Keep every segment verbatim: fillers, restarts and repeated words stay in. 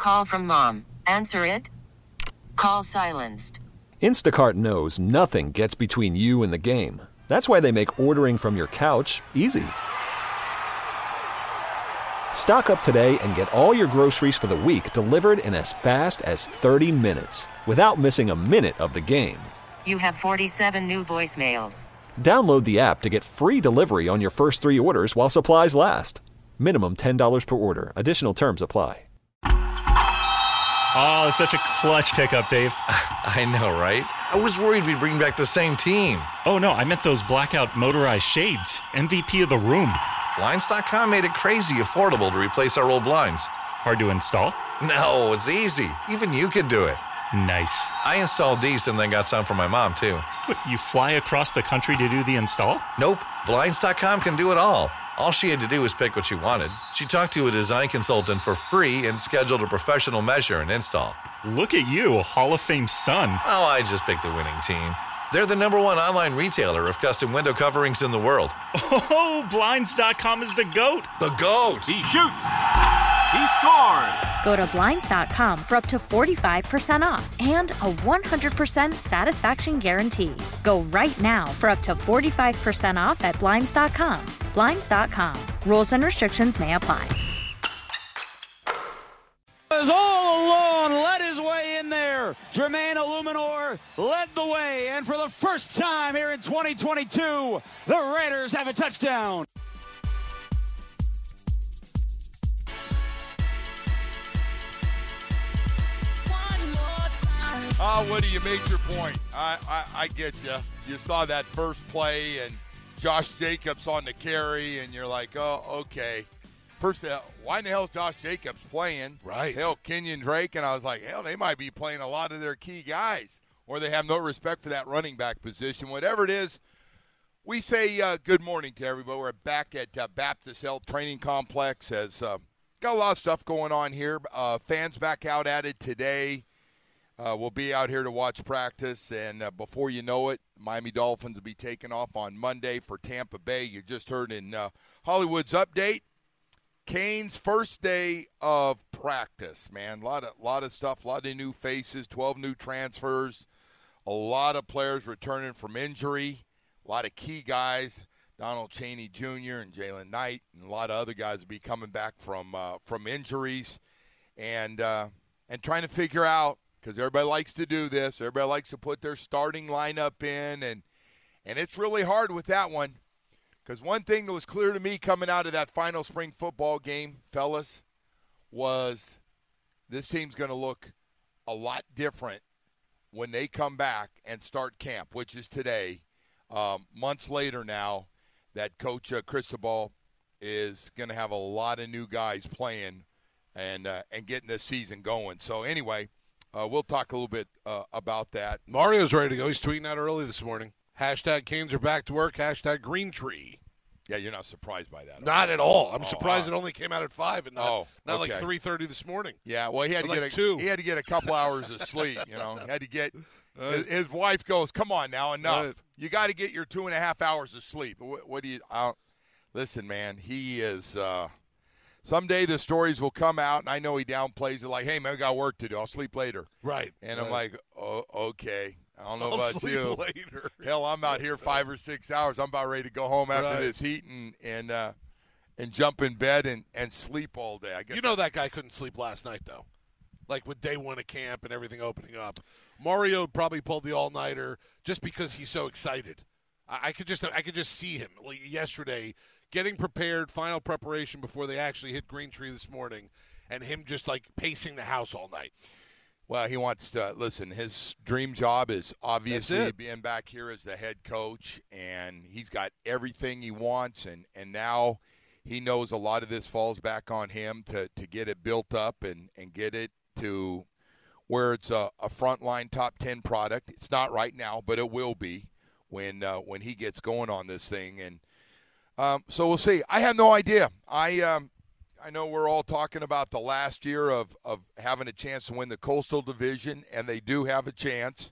Call from mom. Answer it. Call silenced. Instacart knows nothing gets between you and the game. That's why they make ordering from your couch easy. Stock up today and get all your groceries for the week delivered in as fast as thirty minutes without missing a minute of the game. You have forty-seven new voicemails. Download the app to get free delivery on your first three orders while supplies last. Minimum ten dollars per order. Additional terms apply. Oh, such a clutch pickup, Dave. I know, right? I was worried we'd bring back the same team. Oh, no, I meant those blackout motorized shades. M V P of the room. Blinds dot com made it crazy affordable to replace our old blinds. Hard to install? No, it's easy. Even you could do it. Nice. I installed these and then got some for my mom, too. What, you fly across the country to do the install? Nope. Blinds dot com can do it all. All she had to do was pick what she wanted. She talked to a design consultant for free and scheduled a professional measure and install. Look at you, Hall of Fame son. Oh, I just picked the winning team. They're the number one online retailer of custom window coverings in the world. Oh, Blinds dot com is the GOAT. The GOAT. He shoots. He scores. Go to Blinds dot com for up to forty-five percent off and a one hundred percent satisfaction guarantee. Go right now for up to forty-five percent off at Blinds dot com. Blinds dot com. Rules and restrictions may apply. Is all alone, led his way in there. Jermaine Illuminor led the way, and for the first time here in twenty twenty-two, the Raiders have a touchdown. Oh, Woody, you made your point. I, I, I get you. You saw that first play, and Josh Jacobs on the carry, and you're like, oh, okay. First, uh, why in the hell is Josh Jacobs playing? Right. Hell, Kenyon Drake, and I was like, hell, they might be playing a lot of their key guys, or they have no respect for that running back position. Whatever it is, we say uh, good morning to everybody. We're back at uh, Baptist Health Training Complex. Has uh, got a lot of stuff going on here. Uh, fans back out at it today. Uh, we'll be out here to watch practice, and uh, before you know it, Miami Dolphins will be taking off on Monday for Tampa Bay. You just heard in uh, Hollywood's update, Canes' first day of practice, man. A lot of, lot of stuff, a lot of new faces, twelve new transfers, a lot of players returning from injury, a lot of key guys, Donald Chaney Junior and Jalen Knight, and a lot of other guys will be coming back from uh, from injuries, and uh, and trying to figure out, because everybody likes to do this. Everybody likes to put their starting lineup in, and and it's really hard with that one. Because one thing that was clear to me coming out of that final spring football game, fellas, was this team's going to look a lot different when they come back and start camp, which is today. Um, months later now, that Coach uh, Cristobal is going to have a lot of new guys playing and uh, and getting this season going. So anyway, Uh, we'll talk a little bit uh, about that. Mario's ready to go. He's tweeting out early this morning. Hashtag Canes are back to work. Hashtag Green Tree. Yeah, you're not surprised by that. Not at all. I'm oh, surprised uh, it only came out at five and not, oh, not okay. like three thirty this morning. Yeah, well, he had to like get a, two. He had to get a couple hours of sleep. You know, he had to get. Right. His, his wife goes, "Come on now, enough. Right. You got to get your two and a half hours of sleep." What, what do you? I don't, listen, man. He is. Uh, Someday the stories will come out, and I know he downplays it like, hey, man, I got work to do. I'll sleep later. Right. And right. I'm like, oh, okay. I don't know I'll about sleep you. Later. Hell, I'm out here five or six hours. I'm about ready to go home after Right. this heat and and uh, and jump in bed and, and sleep all day. I guess You know that guy couldn't sleep last night, though. Like with day one of camp and everything opening up. Mario probably pulled the all-nighter just because he's so excited. I, I could just I could just see him like yesterday getting prepared, final preparation before they actually hit Green Tree this morning, and him just like pacing the house all night. Well, he wants to listen. His dream job is obviously being back here as the head coach, and he's got everything he wants. And, and now he knows a lot of this falls back on him to, to get it built up and, and get it to where it's a, a frontline top ten product. It's not right now, but it will be when uh, when he gets going on this thing. And um, so we'll see. I have no idea. I um, I know we're all talking about the last year of, of having a chance to win the Coastal Division, and they do have a chance.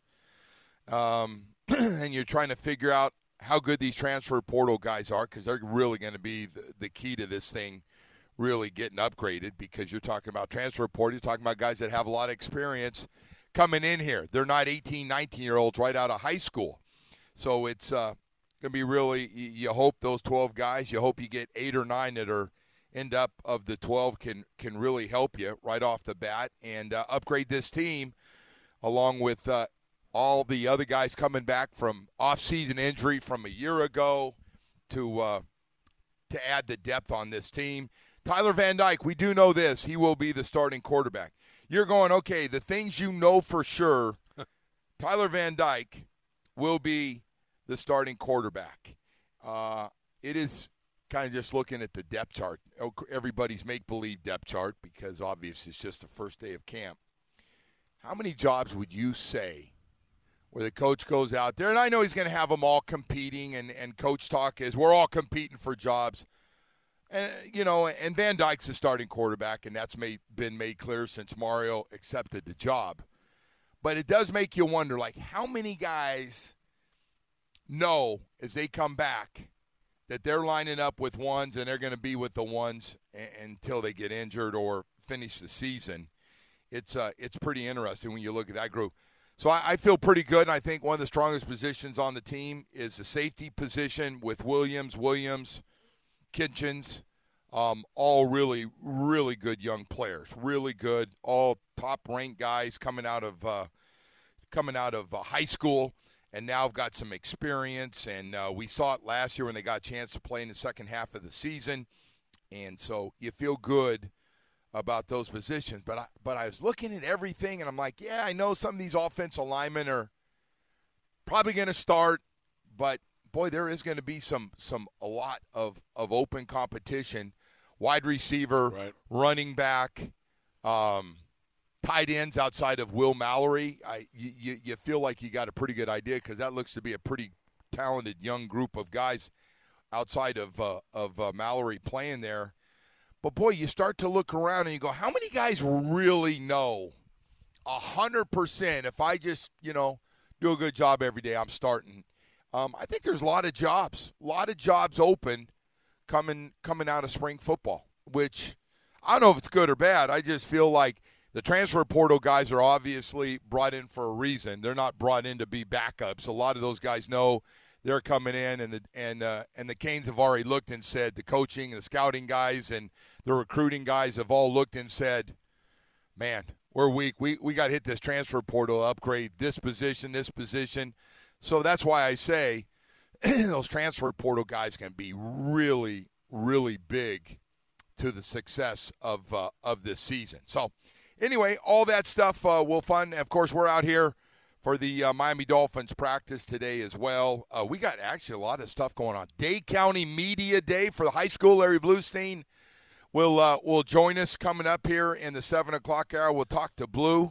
Um, and you're trying to figure out how good these transfer portal guys are, because they're really going to be the, the key to this thing really getting upgraded because you're talking about transfer portal. You're talking about guys that have a lot of experience coming in here. They're not eighteen, nineteen-year-olds right out of high school. So it's uh, going to be really – you hope those twelve guys, you hope you get eight or nine that are end up of the twelve can, can really help you right off the bat and uh, upgrade this team along with uh, all the other guys coming back from off-season injury from a year ago to uh, to add the depth on this team. Tyler Van Dyke, we do know this. He will be the starting quarterback. You're going, okay, the things you know for sure, Tyler Van Dyke will be the starting quarterback. Uh, it is kind of just looking at the depth chart. Everybody's make-believe depth chart because obviously it's just the first day of camp. How many jobs would you say where the coach goes out there, and I know he's going to have them all competing, and, and coach talk is we're all competing for jobs. And, you know, and Van Dyke's the starting quarterback, and that's made, been made clear since Mario accepted the job. But it does make you wonder, like, how many guys know as they come back that they're lining up with ones and they're going to be with the ones a- until they get injured or finish the season. It's uh, it's pretty interesting when you look at that group. So I, I feel pretty good, and I think one of the strongest positions on the team is the safety position with Williams, Williams, Kitchens, um, all really, really good young players, really good, all top-ranked guys coming out of uh, coming out of uh, high school, and now have got some experience. And uh, we saw it last year when they got a chance to play in the second half of the season, and so you feel good about those positions. But I, but I was looking at everything, and I'm like, yeah, I know some of these offensive linemen are probably going to start, but boy, there is going to be some some a lot of, of open competition. Wide receiver, right. running back, um, tight ends outside of Will Mallory. I you, you feel like you got a pretty good idea because that looks to be a pretty talented young group of guys outside of uh, of uh, Mallory playing there. But, boy, you start to look around and you go, how many guys really know one hundred percent if I just, you know, do a good job every day, I'm starting? Um, I think there's a lot of jobs, a lot of jobs open coming coming out of spring football, which I don't know if it's good or bad. I just feel like the transfer portal guys are obviously brought in for a reason. They're not brought in to be backups. A lot of those guys know they're coming in, and the and uh, and the Canes have already looked and said, the coaching and the scouting guys and the recruiting guys have all looked and said, man, we're weak. We we got to hit this transfer portal, upgrade this position, this position. So that's why I say those transfer portal guys can be really, really big to the success of uh, of this season. So anyway, all that stuff uh, will fun. Of course, we're out here for the uh, Miami Dolphins practice today as well. Uh, we got actually a lot of stuff going on. Dade County Media Day for the high school. Larry Bluestein will uh, will join us coming up here in the seven o'clock hour. We'll talk to Blue.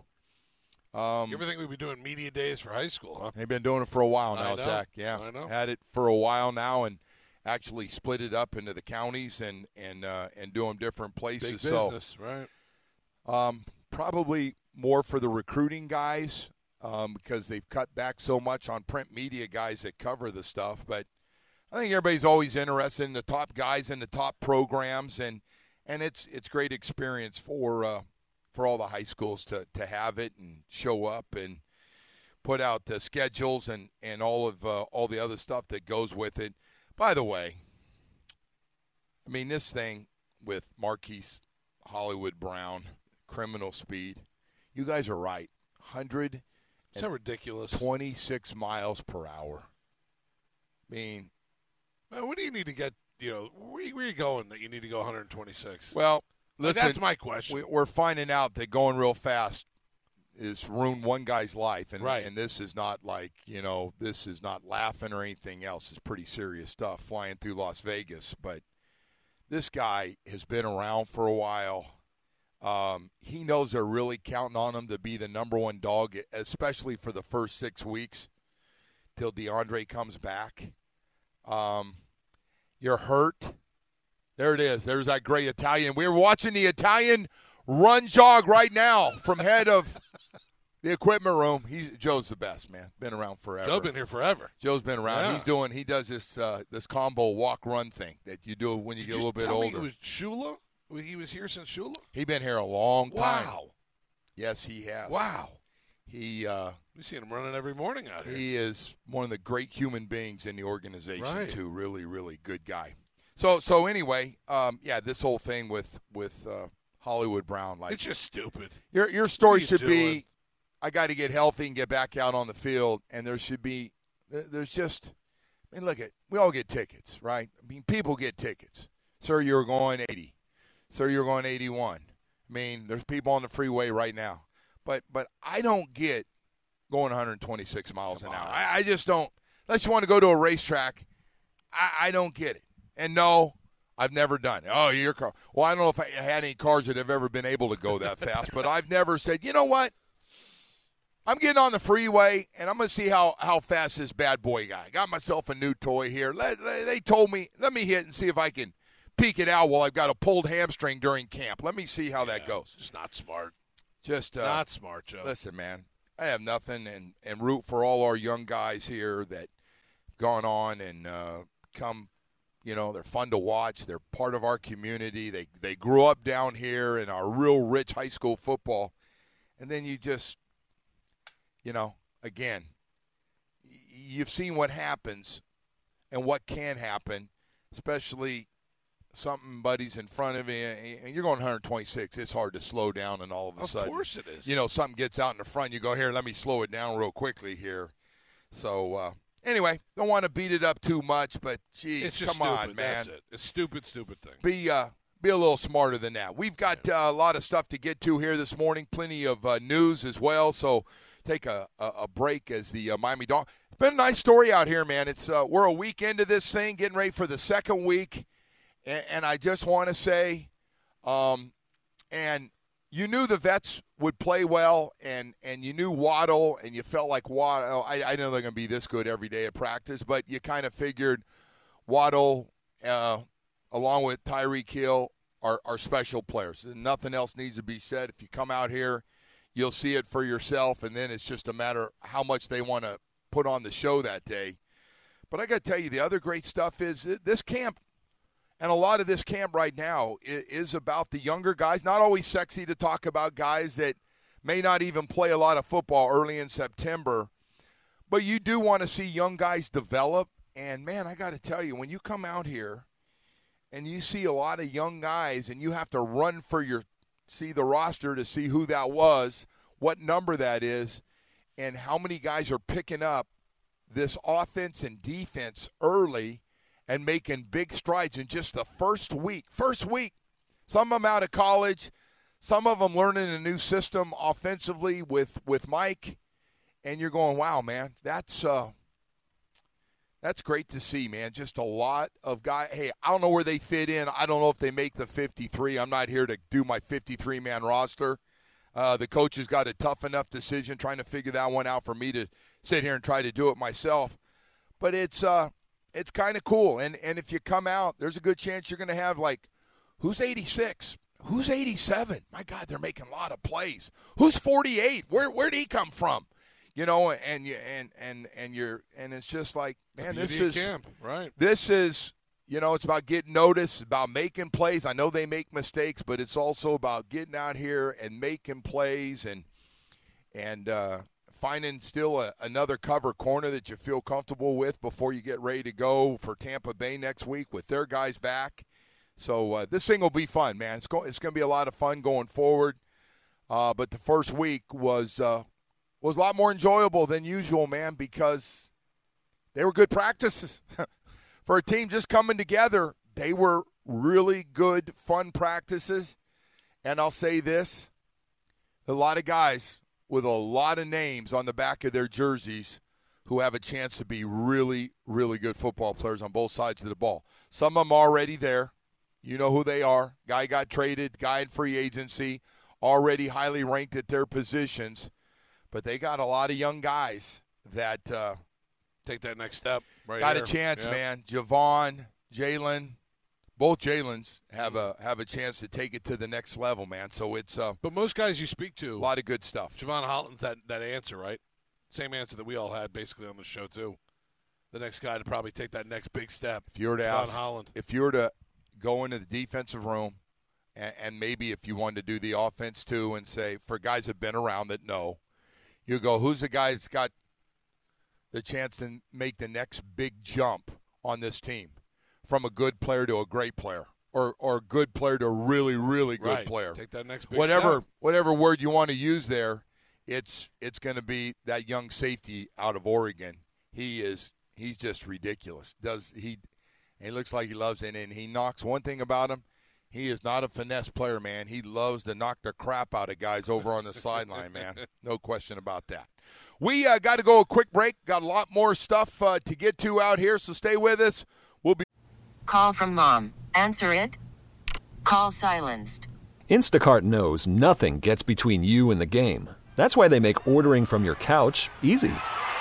Um, you ever think we'd be doing media days for high school, huh? They've been doing it for a while now, I know. Zach. Yeah, I know. Had it for a while now and actually split it up into the counties and and uh, and do them different places. Big business, so, right? Um, probably more for the recruiting guys um, because they've cut back so much on print media guys that cover the stuff. But I think everybody's always interested in the top guys and the top programs, and and it's it's great experience for uh, for all the high schools to, to have it and show up and put out the schedules and, and all of uh, all the other stuff that goes with it. By the way, I mean, this thing with Marquise Hollywood Brown, Criminal Speed, you guys are right. one hundred Is that ridiculous? twenty-six miles per hour. I mean, man, what do you need to get, you know, where, where are you going that you need to go one hundred twenty-six? well, Like, listen, that's my question. we, we're finding out that going real fast is ruined one guy's life. And, Right. and this is not like, you know, this is not laughing or anything else. It's pretty serious stuff flying through Las Vegas. But this guy has been around for a while. Um, he knows they're really counting on him to be the number one dog, especially for the first six weeks till DeAndre comes back. Um, you're hurt. There it is. There's that great Italian. We're watching the Italian run jog right now from head of the equipment room. He's Joe's the best, man. Been around forever. Joe's been here forever. Joe's been around. Yeah. He's doing. He does this uh, this combo walk run thing that you do when you Did get a little bit tell older. Me it was Shula? Well, he was here since Shula? He's been here a long time. Wow. Yes, he has. Wow. He uh, We've seen him running every morning out here. he is one of the great human beings in the organization, Right. too. Really, really good guy. So, so anyway, um, yeah, this whole thing with with uh, Hollywood Brown, like It's just stupid. your your story What are you should doing? be, I got to get healthy and get back out on the field, and there should be, there- there's just, I mean, look at, we all get tickets, right? I mean, people get tickets. Sir, you're going eighty. Sir, you're going eighty-one. I mean, there's people on the freeway right now, but but I don't get going one hundred twenty-six miles an hour. I, I just don't. Unless you want to go to a racetrack, I, I don't get it. And no, I've never done it. Oh, your car. Well, I don't know if I had any cars that have ever been able to go that fast, but I've never said, you know what? I'm getting on the freeway, and I'm going to see how, how fast this bad boy guy. Got myself a new toy here. Let, let- they told me, let me hit and see if I can peek it out while I've got a pulled hamstring during camp. Let me see how that Yeah, goes. Just not smart. Just uh, not smart, Joe. Listen, man, I have nothing, and, and root for all our young guys here that have gone on and uh, come, you know, they're fun to watch. They're part of our community. They they grew up down here in our real rich high school football. And then you just, you know, again, y- you've seen what happens and what can happen, especially somebody's in front of you, and you're going one hundred twenty-six. It's hard to slow down, and all of a Of sudden, course it is. you know, something gets out in the front. You go, here, let me slow it down real quickly here. So, uh, anyway, don't want to beat it up too much, but, geez, It's just come stupid. on, man. That's it. It's a stupid, stupid thing. Be uh, be a little smarter than that. We've got uh, a lot of stuff to get to here this morning, plenty of uh, news as well, so take a, a, a break as the uh, Miami Dolphins. It's been a nice story out here, man. It's uh, we're a week into this thing, getting ready for the second week. And, and I just want to say, um, and you knew the vets would play well, and, and you knew Waddle, and you felt like Waddle. I, I know they're going to be this good every day at practice, but you kind of figured Waddle, uh, along with Tyreek Hill, are, are special players. And nothing else needs to be said. If you come out here, you'll see it for yourself, and then it's just a matter of how much they want to put on the show that day. But I got to tell you, the other great stuff is this camp. And a lot of this camp right now is about the younger guys. Not always sexy to talk about guys that may not even play a lot of football early in September. But you do want to see young guys develop. And, man, I got to tell you, when you come out here and you see a lot of young guys and you have to run for your see the roster to see who that was, what number that is, and how many guys are picking up this offense and defense early and making big strides in just the first week. First week. Some of them out of college. Some of them learning a new system offensively with, with Mike. And you're going, wow, man, that's uh, that's great to see, man. Just a lot of guys. Hey, I don't know where they fit in. I don't know if they make the fifty-three. I'm not here to do my fifty-three man roster. Uh, the coach has got a tough enough decision trying to figure that one out for me to sit here and try to do it myself. But it's uh, – it's kind of cool. And and if you come out, there's a good chance you're going to have, like, who's eighty-six? Who's eighty-seven? My God, they're making a lot of plays. Who's forty-eight? Where where'd he come from? You know, and you and and and you're and it's just like, man, this is camp, right? This is, you know, it's about getting noticed, about making plays. I know they make mistakes, but it's also about getting out here and making plays and and uh finding still a, another cover corner that you feel comfortable with before you get ready to go for Tampa Bay next week with their guys back. So uh, this thing will be fun, man. It's, go- it's going to be a lot of fun going forward. Uh, but the first week was uh, was a lot more enjoyable than usual, man, because they were good practices. For a team just coming together, they were really good, fun practices. And I'll say this, a lot of guys – with a lot of names on the back of their jerseys who have a chance to be really, really good football players on both sides of the ball. Some of them already there. You know who they are. Guy got traded, guy in free agency, already highly ranked at their positions. But they got a lot of young guys that uh, take that next step. Right got here. a chance, yeah. man. Javon, Jalen, both Jalen's have a have a chance to take it to the next level, man. So it's uh, But most guys you speak to, a lot of good stuff. Javon Holland's that, that answer, right? Same answer that we all had basically on the show, too. The next guy to probably take that next big step. If you were to Javon ask, Holland. if you were to go into the defensive room and, and maybe if you wanted to do the offense too and say, for guys that have been around that know, you go, who's the guy that's got the chance to make the next big jump on this team from a good player to a great player or or a good player to a really, really good right. player. Take that next big whatever step. Whatever word you want to use there, it's it's going to be that young safety out of Oregon. He is he's just ridiculous. Does he he looks like he loves it, and he knocks one thing about him. He is not a finesse player, man. He loves to knock the crap out of guys over on the sideline, man. No question about that. We uh, got to go a quick break. Got a lot more stuff uh, to get to out here, so stay with us. We'll be. Call from mom. Answer it. Call silenced. Instacart knows nothing gets between you and the game. That's why they make ordering from your couch easy.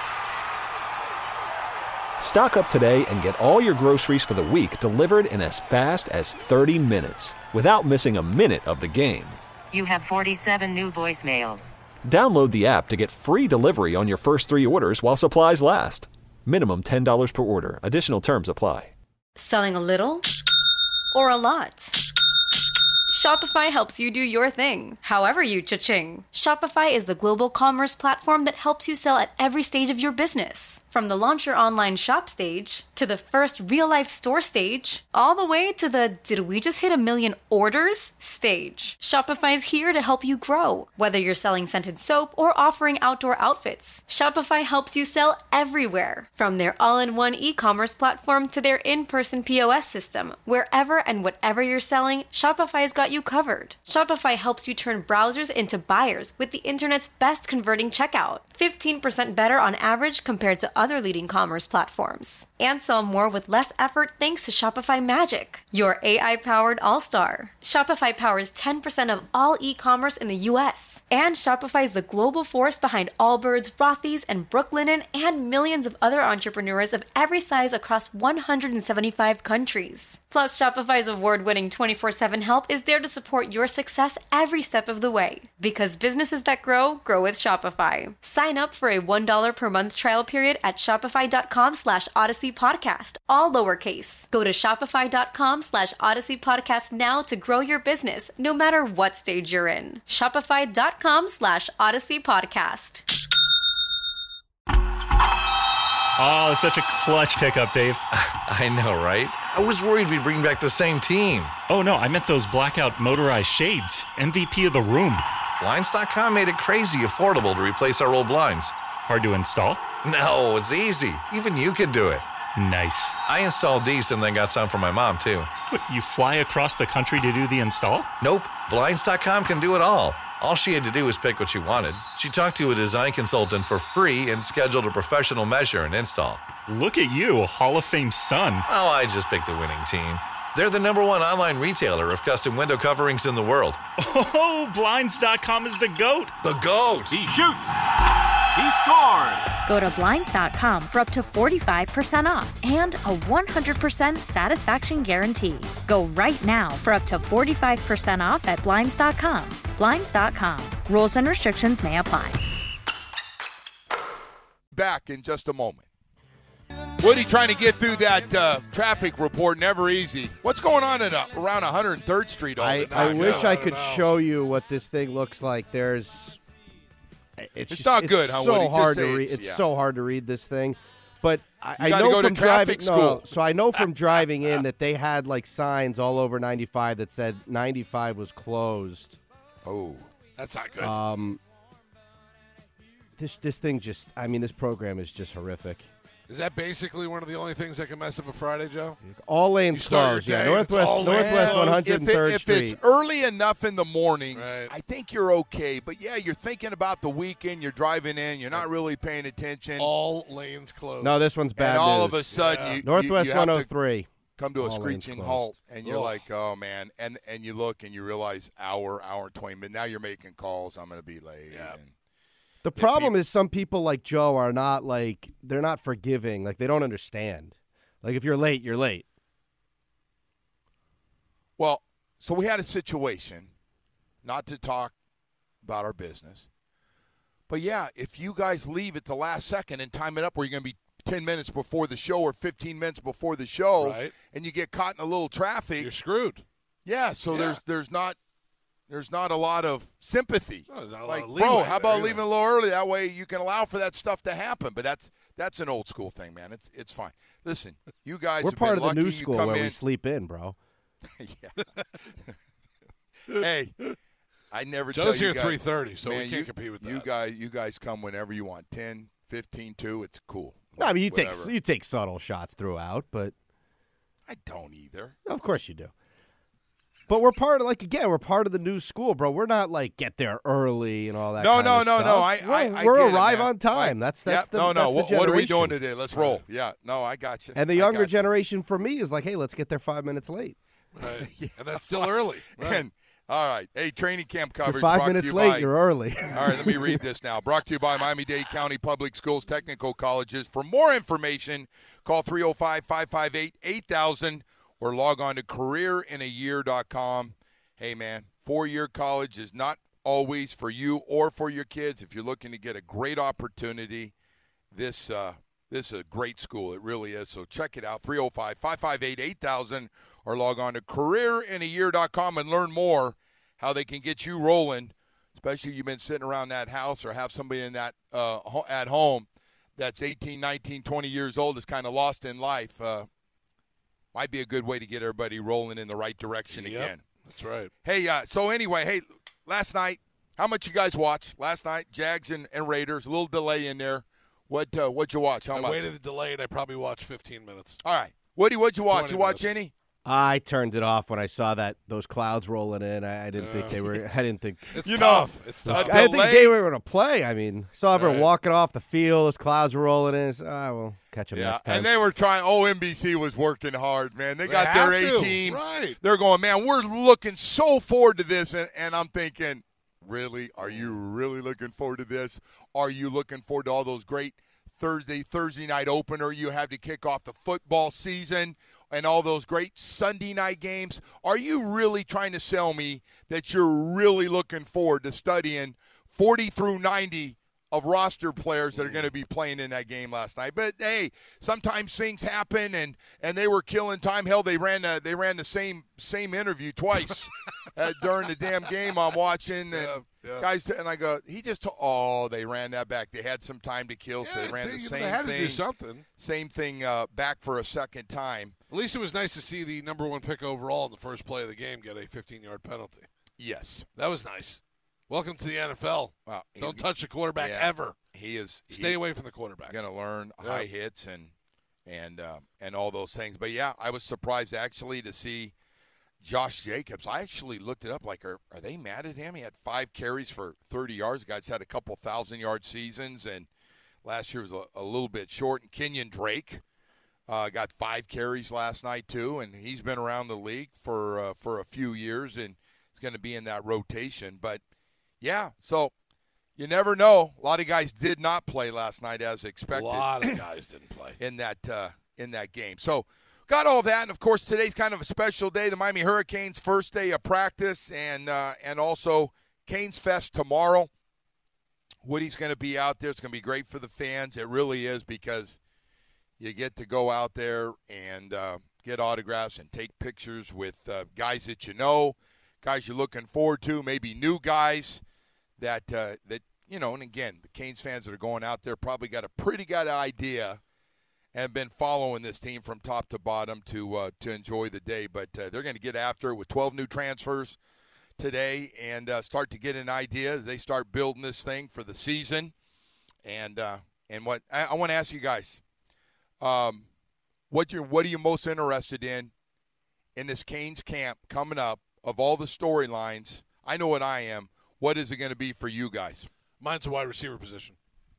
Stock up today and get all your groceries for the week delivered in as fast as thirty minutes without missing a minute of the game. You have forty-seven new voicemails. Download the app to get free delivery on your first three orders while supplies last. Minimum ten dollars per order. Additional terms apply. Selling a little or a lot? Shopify helps you do your thing, however you cha-ching. Shopify is the global commerce platform that helps you sell at every stage of your business. From the launch your online shop stage, to the first real-life store stage, all the way to the did we just hit a million orders stage. Shopify is here to help you grow. Whether you're selling scented soap or offering outdoor outfits, Shopify helps you sell everywhere. From their all-in-one e-commerce platform to their in-person P O S system, wherever and whatever you're selling, Shopify's got you covered. Shopify helps you turn browsers into buyers with the internet's best converting checkout. fifteen percent better on average compared to other leading commerce platforms. And sell more with less effort thanks to Shopify Magic, your A I-powered all-star. Shopify powers ten percent of all e-commerce in the U S. And Shopify is the global force behind Allbirds, Rothy's, and Brooklinen, and millions of other entrepreneurs of every size across one hundred seventy-five countries. Plus, Shopify's award-winning twenty-four seven help is there to support your success every step of the way. Because businesses that grow, grow with Shopify. Sign up for a one dollar per month trial period at shopify.com slash Odyssey Podcast, all lowercase. Go to shopify.com slash Odyssey Podcast now to grow your business, no matter what stage you're in. Shopify.com slash Odyssey Podcast. Oh, it's such a clutch pickup, Dave. I know, right? I was worried we'd bring back the same team. Oh, no, I meant those blackout motorized shades. M V P of the room. Blinds dot com made it crazy affordable to replace our old blinds. Hard to install? No, it's easy. Even you could do it. Nice. I installed these and then got some for my mom, too. What, you fly across the country to do the install? Nope. Blinds dot com can do it all. All she had to do was pick what she wanted. She talked to a design consultant for free and scheduled a professional measure and install. Look at you, Hall of Fame son. Oh, I just picked the winning team. They're the number one online retailer of custom window coverings in the world. Oh, Blinds dot com is the GOAT. The GOAT! He shoots. He scores. Go to Blinds dot com for up to forty-five percent off and a one hundred percent satisfaction guarantee. Go right now for up to forty-five percent off at Blinds dot com. Blinds dot com. Rules and restrictions may apply. Back in just a moment. Woody trying to get through that uh, traffic report, never easy. What's going on at uh, around one hundred third Street all I, the time? I wish no, I, I could know. show you what this thing looks like. There's, it's, It's just, not it's good, huh, so Woody? Just hard say to read. it's- It's yeah. so hard to read this thing, but I, You I gotta know go to from traffic driving. No, school. so I know from driving in that they had like signs all over ninety-five that said ninety-five was closed. Oh, that's not good. Um, this this thing just, I mean, this program is just horrific. Is that basically one of the only things that can mess up a Friday, Joe? All lanes You start your closed. Yeah, day, it's Northwest all lanes Northwest closed. one hundred third if, it, Street. if it's early enough in the morning, Right. I think you're okay. But, yeah, you're thinking about the weekend. You're driving in. You're not really paying attention. All lanes closed. no, this one's bad and all news. of a sudden, Yeah. you, Northwest you, you have one to oh three. come to a All lanes screeching closed. halt, and you're Ugh. like, oh, man. And and you look, and you realize hour, hour and twenty minutes. Now you're making calls. I'm going to be late. Yeah. And The problem people- is some people like Joe are not like, they're not forgiving. Like they don't understand. Like if you're late, you're late. Well, so we had a situation, not to talk about our business, but yeah, if you guys leave at the last second and time it up where you're going to be ten minutes before the show or fifteen minutes before the show, Right. and you get caught in a little traffic, You're screwed. Yeah, so Yeah. there's there's not there's not a lot of sympathy. No, not a lot like, of bro, leeway how about there, leaving either. a little early? That way you can allow for that stuff to happen. But that's that's an old school thing, man. It's it's fine. Listen, you guys We're have part been of the lucky. new You school come where in. we sleep in, bro. Yeah. Hey, I never Joe's tell here you at guys, three thirty, so we man, can't you, compete with You that. guys, you guys come whenever you want. ten, fifteen, two, it's cool. No, I mean, you take Whatever. you take subtle shots throughout, but I don't either. of course you do. But we're part of, like, again, we're part of the new school, bro. We're not, like, get there early and all that No, kind no, of no, stuff. no. I, We're, I, I we're get it, arrive man. on time. I- that's that's yeah, the no, no. that's the What, what are we doing generation. today? Let's roll. Yeah, no, I got you. And the I younger got you. generation for me is like, hey, let's get there five minutes late. Right. And that's still early. Right. And, all right. Hey, training camp coverage. You're five brought to minutes you late, by- you're early. All right, let me read this now. Brought to you by Miami-Dade County Public Schools Technical Colleges. For more information, call three oh five, five five eight, eight thousand or log on to career in a year dot com. Hey, man, four-year college is not always for you or for your kids. If you're looking to get a great opportunity, this uh, this is a great school. It really is. So check it out, three oh five, five five eight, eight thousand or log on to career in a year dot com and learn more how they can get you rolling, especially if you've been sitting around that house or have somebody in that uh, ho- at home that's eighteen, nineteen, twenty years old is kind of lost in life. Uh, might be a good way to get everybody rolling in the right direction Yep, again. That's right. Hey, uh, so anyway, hey, last night, how much you guys watched last night? Jags and, and Raiders, a little delay in there. What uh, what'd you watch? How I much? waited the delay, and I probably watched fifteen minutes. All right, Woody, what'd you watch? twenty You watch minutes. any? I turned it off when I saw that those clouds rolling in. I, I didn't think they were. I didn't think. It's You tough. know, it's uh, tough. I didn't think delay- they were going to play. I mean, saw everyone Right. walking off the field. Those clouds were rolling in. So, ah, we'll catch them Yeah, next time. and they were trying. Oh, N B C was working hard, man. They They got their have to, A team. right. They're going, man. We're looking so forward to this, and, and I'm thinking, really, are you really looking forward to this? Are you looking forward to all those great Thursday Thursday night opener you have to kick off the football season and all those great Sunday night games? Are you really trying to sell me that you're really looking forward to studying forty through ninety of roster players that are going to be playing in that game last night? But hey, sometimes things happen, and, and they were killing time. Hell, they ran the, they ran the same same interview twice uh, during the damn game I'm watching. And Yeah, yeah. guys, and I go, he just told, oh, they ran that back. They had some time to kill, so Yeah, they ran they, the you know, same they had thing. to do something. Same thing uh, back for a second time. At least it was nice to see the number one pick overall in the first play of the game get a fifteen-yard penalty. Yes. That was nice. Welcome to the N F L. Wow. he's Don't g- touch the quarterback yeah, ever. He is. Stay he, away from the quarterback. Going to learn Yeah. high hits and and uh, and all those things. But yeah, I was surprised actually to see Josh Jacobs. I actually looked it up. Like, are are they mad at him? He had five carries for thirty yards. The guy's had a couple thousand yard seasons, and last year was a, a little bit short. And Kenyon Drake uh, got five carries last night too, and he's been around the league for uh, for a few years, and he's going to be in that rotation. But yeah, so. You never know. A lot of guys did not play last night as expected. A lot of guys didn't play. in that uh, in that game. So got all that, and of course today's kind of a special day. The Miami Hurricanes' first day of practice, and uh, and also Canes Fest tomorrow. Woody's going to be out there. It's going to be great for the fans. It really is, because you get to go out there and uh, get autographs and take pictures with uh, guys that you know, guys you're looking forward to, maybe new guys that uh, that you know. And again, the Canes fans that are going out there probably got a pretty good idea and have been following this team from top to bottom to uh, to enjoy the day. But uh, they're going to get after it with twelve new transfers today and uh, start to get an idea as they start building this thing for the season. And uh, and what I, I want to ask you guys, um, what you what are you most interested in in this Canes camp coming up? Of all the storylines, I know what I am. What is it going to be for you guys? Mine's a wide receiver position.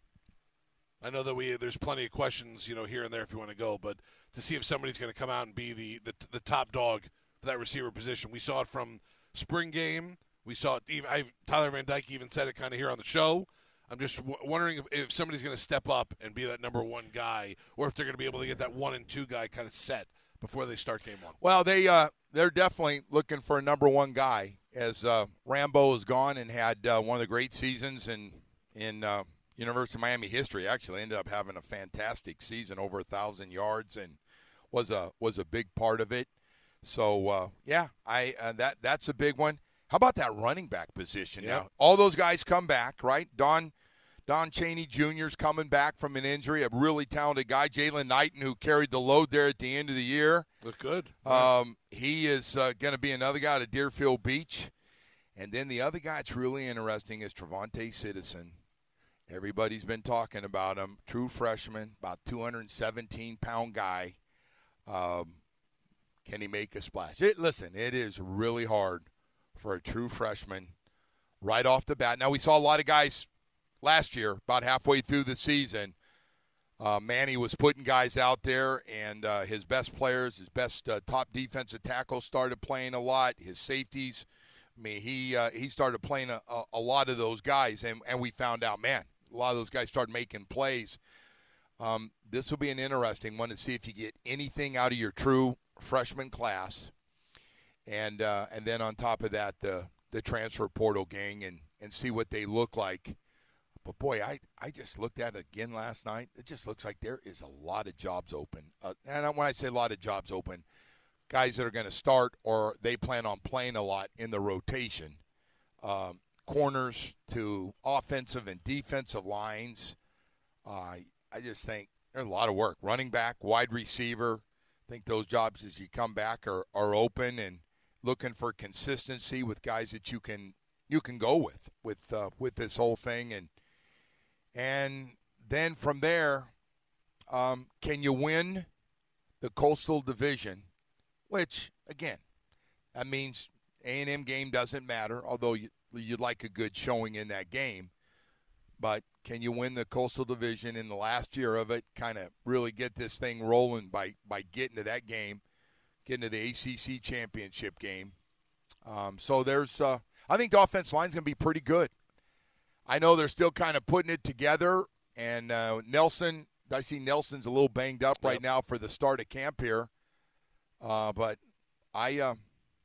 I know that we there's plenty of questions, you know, here and there if you want to go, but to see if somebody's going to come out and be the, the the top dog for that receiver position. We saw it from spring game. We saw it. Even, I, Tyler Van Dyke even said it kind of here on the show. I'm just w- wondering if, if somebody's going to step up and be that number one guy, or if they're going to be able to get that one and two guy kind of set before they start game one. Well, they uh, they're definitely looking for a number one guy, as uh, Rambo is gone and had uh, one of the great seasons in in uh, University of Miami history. Actually, ended up having a fantastic season, over a thousand yards, and was a was a big part of it. So, uh, yeah, I uh, that that's a big one. How about that running back position Yep. now? All those guys come back, right? Don Don Chaney Junior's coming back from an injury, a really talented guy. Jalen Knighton, who carried the load there at the end of the year. Look good. Um, he is uh, going to be another guy to Deerfield Beach. And then the other guy that's really interesting is Trevante Citizen. Everybody's been talking about him. True freshman, about two hundred seventeen pound guy. Um, can he make a splash? It, listen, it is really hard for a true freshman right off the bat. Now, we saw a lot of guys last year, about halfway through the season. Uh, Manny was putting guys out there, and uh, his best players, his best uh, top defensive tackles started playing a lot. His safeties, I mean, he uh, he started playing a, a, a lot of those guys, and, and we found out, man, a lot of those guys started making plays. Um, this will be an interesting one to see if you get anything out of your true freshman class. And uh, and then on top of that, the the transfer portal gang and, and see what they look like. But, boy, I, I just looked at it again last night. It just looks like there is a lot of jobs open. Uh, and when I say a lot of jobs open, guys that are going to start or they plan on playing a lot in the rotation. Um, corners to offensive and defensive lines. Uh, I just think there's a lot of work. Running back, wide receiver. I think those jobs as you come back are, are open and looking for consistency with guys that you can you can go with with uh, with this whole thing. And and then from there, um, can you win the Coastal Division? Which, again, that means A and M game doesn't matter, although you, you'd like a good showing in that game. But can you win the Coastal Division in the last year of it, kind of really get this thing rolling by, by getting to that game, getting to the A C C championship game? Um, so there's uh, – I think the offensive line is going to be pretty good. I know they're still kind of putting it together, and uh, Nelson – I see Nelson's a little banged up right Yep. now for the start of camp here. Uh, but I, uh,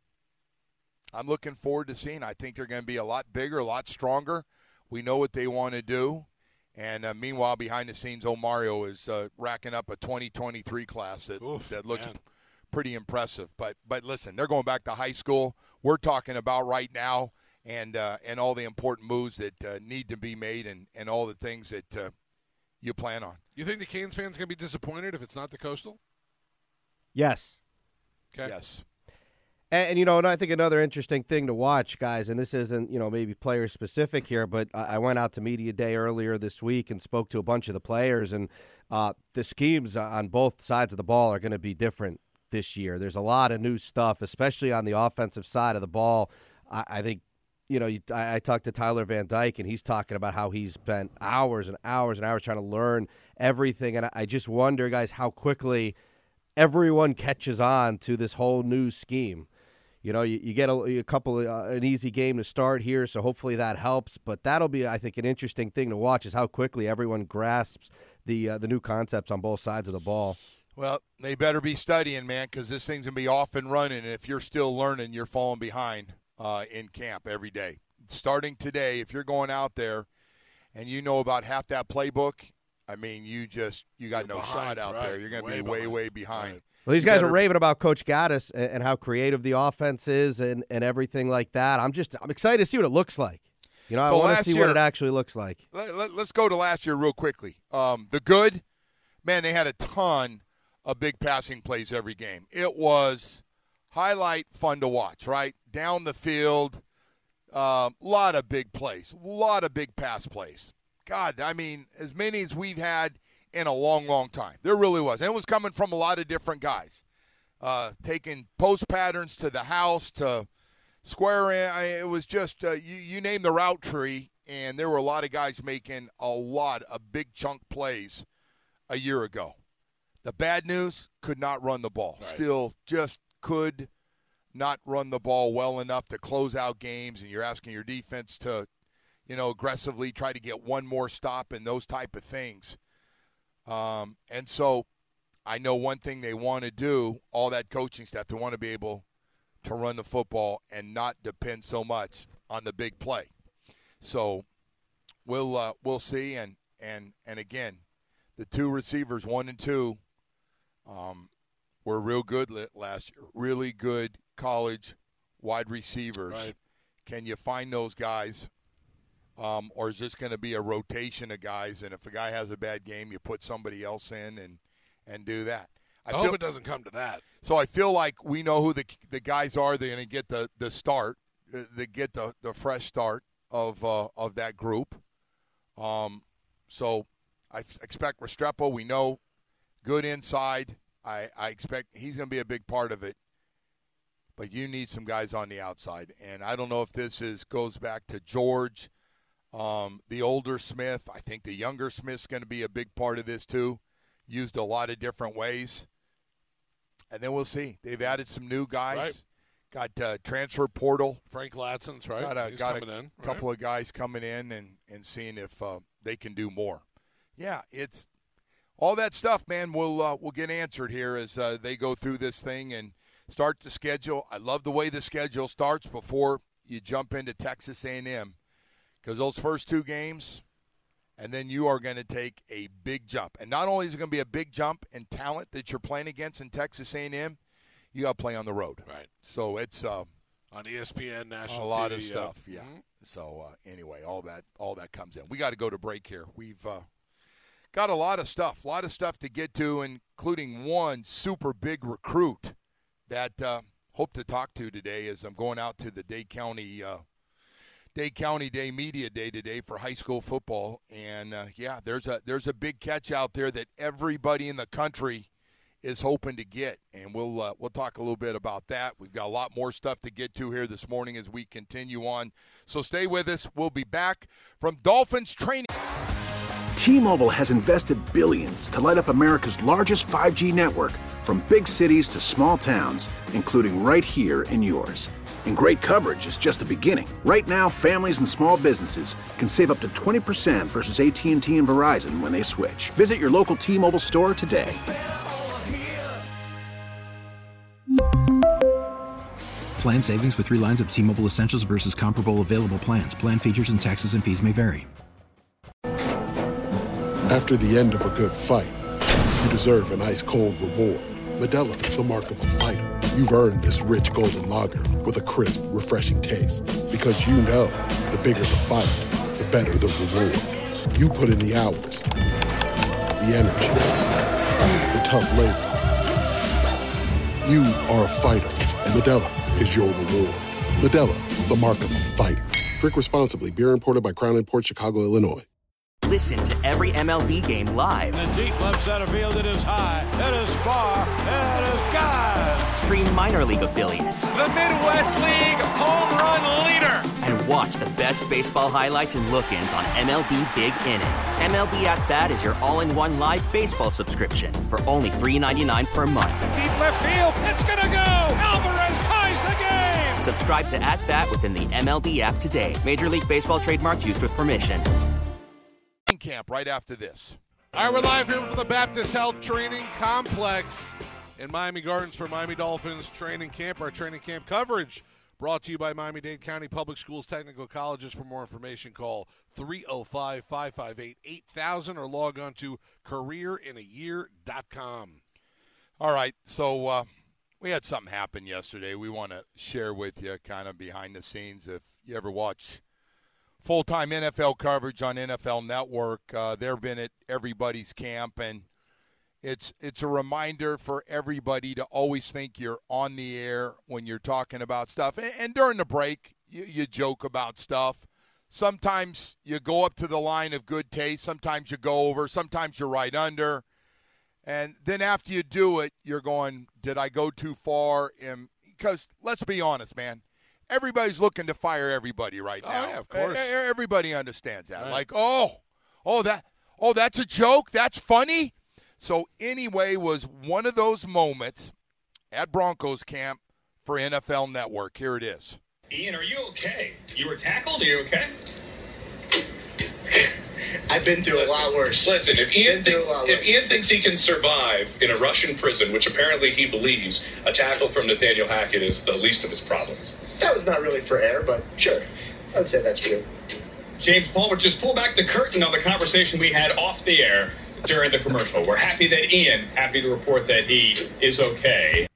I'm looking forward to seeing. I think they're going to be a lot bigger, a lot stronger. We know what they want to do. And uh, meanwhile, behind the scenes, Omario is uh, racking up a twenty twenty-three class that, Oof, that looks man. pretty impressive. But but listen, they're going back to high school. We're talking about right now and uh, and all the important moves that uh, need to be made and, and all the things that uh, you plan on. You think the Canes fans going to be disappointed if it's not the Coastal? Yes. Okay. Yes. And, and, you know, and I think another interesting thing to watch, guys, and this isn't, you know, maybe player specific here, but I, I went out to Media Day earlier this week and spoke to a bunch of the players, and uh, the schemes on both sides of the ball are going to be different this year. There's a lot of new stuff, especially on the offensive side of the ball. I, I think, you know, you, I, I talked to Tyler Van Dyke, and he's talking about how he's spent hours and hours and hours trying to learn everything, and I, I just wonder, guys, how quickly everyone catches on to this whole new scheme. You know, you, you get a, a couple of uh, an easy game to start here, so hopefully that helps. But that'll be, I think, an interesting thing to watch is how quickly everyone grasps the uh, the new concepts on both sides of the ball. Well, they better be studying, man, because this thing's going to be off and running. And if you're still learning, you're falling behind uh, in camp every day. Starting today, if you're going out there and you know about half that playbook, I mean, you just you got You're no behind, shot out right. there. You're going to Way be way, behind. way behind. Right. Well, these You guys better- are raving about Coach Gaddis and, and how creative the offense is and, and everything like that. I'm just I'm excited to see what it looks like. You know, I So want to last see year- what it actually looks like. Let, let, let's go to last year real quickly. Um, the good, man, they had a ton of big passing plays every game. It was highlight fun to watch, right? Down the field, a um, lot of big plays, a lot of big pass plays. God, I mean, as many as we've had in a long, long time. There really was. And it was coming from a lot of different guys. Uh, taking post patterns to the house to square in. I, it was just, uh, you, you name the route tree, and there were a lot of guys making a lot of big chunk plays a year ago. The bad news, could not run the ball. Right. Still just could not run the ball well enough to close out games, and you're asking your defense to, you know, aggressively try to get one more stop and those type of things. Um, and so I know one thing they want to do, all that coaching staff, they want to be able to run the football and not depend so much on the big play. So we'll uh, we'll see. And, and, and, again, the two receivers, one and two, um, were real good last year, really good college wide receivers. Right. Can you find those guys, um, or is this going to be a rotation of guys, and if a guy has a bad game, you put somebody else in and, and do that? I, I feel, hope it doesn't come to that. So I feel like we know who the the guys are. They're going to get the, the start, they get the, the fresh start of uh, of that group. Um, so I expect Restrepo, we know, good inside. I, I expect he's going to be a big part of it. But you need some guys on the outside. And I don't know if this is goes back to George, um, the older Smith. I think the younger Smith's going to be a big part of this too. Used a lot of different ways. And then we'll see. They've added some new guys. Right. Got uh, transfer portal. Frank Latson's, right? Got a, He's got coming a in, couple right? of guys coming in and, and seeing if uh, they can do more. Yeah, it's all that stuff, man, will uh, will get answered here as uh, they go through this thing and start the schedule. I love the way the schedule starts before you jump into Texas A and M, because those first two games, and then you are going to take a big jump. And not only is it going to be a big jump in talent that you're playing against in Texas A and M, you got to play on the road. Right. So it's uh, on E S P N, national a lot T V, of stuff. yeah. Yeah. Mm-hmm. So uh, anyway, all that all that comes in. We got to go to break here. We've uh, got a lot of stuff, a lot of stuff to get to, including one super big recruit that uh, hope to talk to today as I'm going out to the Dade County uh, Dade County Day Media Day today for high school football. And uh, yeah, there's a there's a big catch out there that everybody in the country is hoping to get, and we'll uh, we'll talk a little bit about that. We've got a lot more stuff to get to here this morning as we continue on. So stay with us. We'll be back from Dolphins training. T-Mobile has invested billions to light up America's largest five G network, from big cities to small towns, including right here in yours. And great coverage is just the beginning. Right now, families and small businesses can save up to twenty percent versus A T and T and Verizon when they switch. Visit your local T-Mobile store today. Plan savings with three lines of T-Mobile Essentials versus comparable available plans. Plan features and taxes and fees may vary. After the end of a good fight, you deserve an ice-cold reward. Modelo is the mark of a fighter. You've earned this rich golden lager with a crisp, refreshing taste. Because you know, the bigger the fight, the better the reward. You put in the hours, the energy, the tough labor. You are a fighter, and Modelo is your reward. Modelo, the mark of a fighter. Drink responsibly. Beer imported by Crown Imports, Chicago, Illinois. Listen to every M L B game live. In the deep left center field, it is high, it is far, it is gone. Stream minor league affiliates. The Midwest League home run leader. And watch the best baseball highlights and look-ins on M L B Big Inning. M L B At Bat is your all-in-one live baseball subscription for only three dollars and ninety-nine cents per month. Deep left field, it's gonna go. Alvarez ties the game. Subscribe to At Bat within the M L B app today. Major League Baseball trademarks used with permission. Camp right after this. All right, we're live here from the Baptist Health Training Complex in Miami Gardens for Miami Dolphins training camp. Our training camp coverage brought to you by Miami-Dade County Public Schools Technical Colleges. For more information, call three oh five, five five eight, eight thousand or log on to career in a year dot com. All right, so uh, we had something happen yesterday. We want to share with you kind of behind the scenes. If you ever watch full-time N F L coverage on N F L Network, uh, they've been at everybody's camp, and it's it's a reminder for everybody to always think you're on the air when you're talking about stuff. And, and during the break, you, you joke about stuff. Sometimes you go up to the line of good taste. Sometimes you go over. Sometimes you're right under. And then after you do it, you're going, did I go too far? And because let's be honest, man. Everybody's looking to fire everybody right now. Oh, yeah, of course. Everybody understands that. Right. Like, oh, oh, that, oh, that's a joke? That's funny? So anyway, was one of those moments at Broncos camp for N F L Network. Here it is. Ian, are you okay? You were tackled? Are you okay? I've been through listen, a lot worse. Listen, if Ian thinks if Ian thinks he can survive in a Russian prison, which apparently he believes, a tackle from Nathaniel Hackett is the least of his problems. That was not really for air, but sure, I would say that's true. James Palmer, just pull back the curtain on the conversation we had off the air. during the commercial. We're happy that Ian, happy to report that he is okay.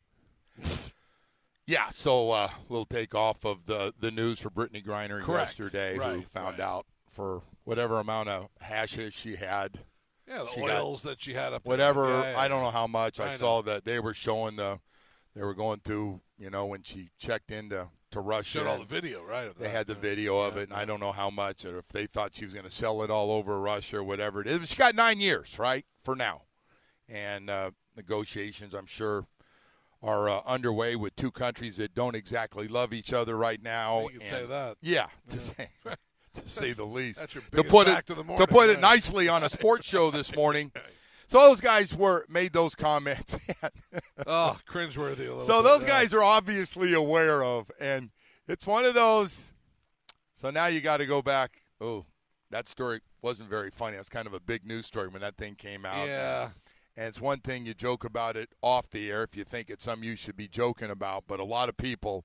Yeah, so a uh, little take off of the, the news for Brittany Griner Correct. yesterday, right, who found right. out for whatever amount of hashes she had. Yeah, the she oils that she had up there. Whatever, Yeah, yeah, I don't know how much. I, I saw know. that they were showing the, they were going through, you know, when she checked into to Russia. Showed all the video, right? Of They that. had the Yeah. video of Yeah, it, and I don't know how much, or if they thought she was going to sell it all over Russia or whatever it is. But she got nine years, right, for now. And uh, negotiations, I'm sure, are uh, underway with two countries that don't exactly love each other right now. You can and, say that. Yeah, to, Yeah. say, to say the least. That's your to biggest put fact it of the morning, to put it yeah. nicely on a sports show this morning. So those guys were made those comments. Oh, cringeworthy a little So bit, those yeah. guys are obviously aware of, and it's one of those. So now you got to go back. Oh, that story wasn't very funny. It was kind of a big news story when that thing came out. Yeah. And it's one thing you joke about it off the air if you think it's something you should be joking about, but a lot of people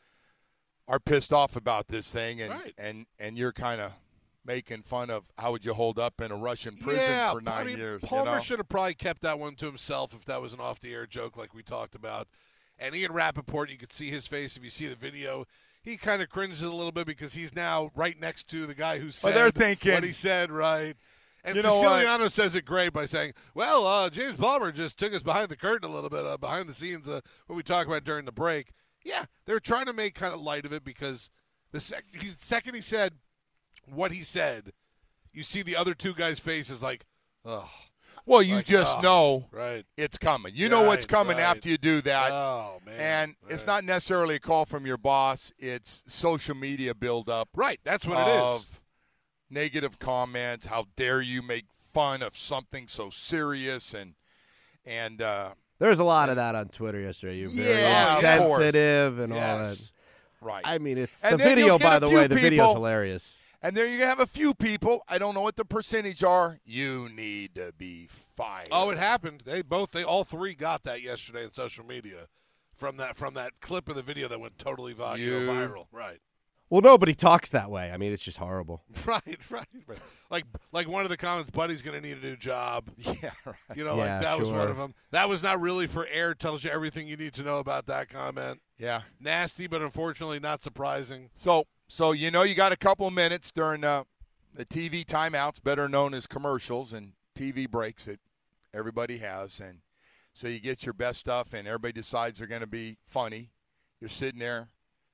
are pissed off about this thing, and Right. and, and you're kind of making fun of how would you hold up in a Russian prison yeah, for nine I mean, years. Palmer you know? should have probably kept that one to himself if that was an off-the-air joke like we talked about. And Ian Rappaport, you could see his face if you see the video. He kind of cringes a little bit because he's now right next to the guy who said they're thinking- what he said, right? And You know what? Siciliano says it great by saying, well, uh, James Palmer just took us behind the curtain a little bit, uh, behind the scenes, uh, what we talked about during the break. Yeah, they're trying to make kind of light of it because the sec- he's, second he said what he said, you see the other two guys' faces like, oh. Well, you Like, just oh, know right. it's coming. You know what's Right, coming right. after you do that. Oh, man. And Right. it's not necessarily a call from your boss. It's social media buildup. Right, that's what it is. Of negative comments. How dare you make fun of something so serious? And, and uh, There's a lot of that on Twitter yesterday. You're very Yeah, of sensitive and all that. yes. Right. I mean, it's And the then video, you'll get by a the few way, the video's people- hilarious. And there you have a few people. I don't know what the percentage are. You need to be fired. Oh, it happened. They both, they all three got that yesterday on social media from that from that clip of the video that went totally vi- you know, You- viral. Right. Well, nobody talks that way. I mean, it's just horrible. Right, right, right. Like, like one of the comments, Buddy's going to need a new job. Yeah, right. You know, Yeah, like that was one sure. of them. That was not really for air. Tells you everything you need to know about that comment. Yeah. Nasty, but unfortunately not surprising. So, so you know you got a couple of minutes during uh, the T V timeouts, better known as commercials and T V breaks that everybody has. And so you get your best stuff, and everybody decides they're going to be funny. You're sitting there,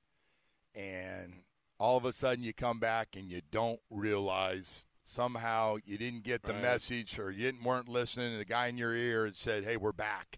and all of a sudden you come back and you don't realize somehow you didn't get the Right. message, or you didn't, weren't listening to the guy in your ear and said, hey, we're back.